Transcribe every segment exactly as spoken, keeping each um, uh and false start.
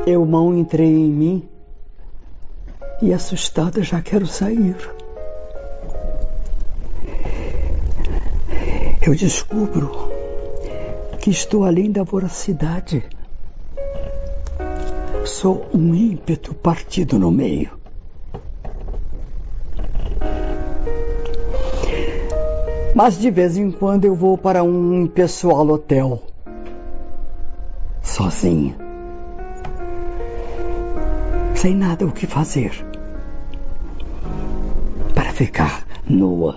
Eu mal entrei em mim e, assustada, já quero sair. Eu descubro que estou além da voracidade. Sou um ímpeto partido no meio. Mas de vez em quando eu vou para um impessoal hotel, sozinha, sem nada o que fazer, para ficar nua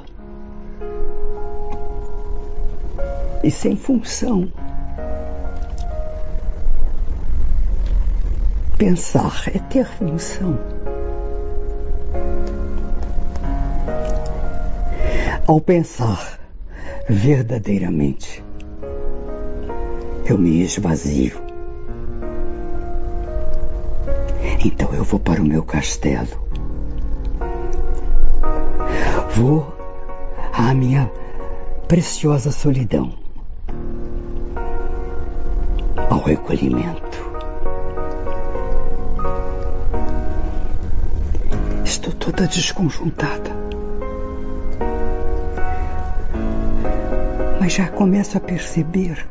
e sem função. Pensar é ter função. Ao pensar verdadeiramente, eu me esvazio. Então eu vou para o meu castelo. Vou à minha preciosa solidão, ao recolhimento. Estou toda desconjuntada, mas já começo a perceber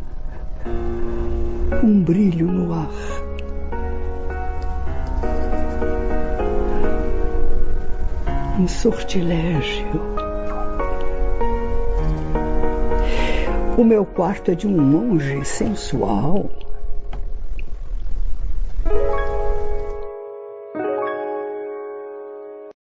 um brilho no ar. Um sortilégio. O meu quarto é de um monge sensual.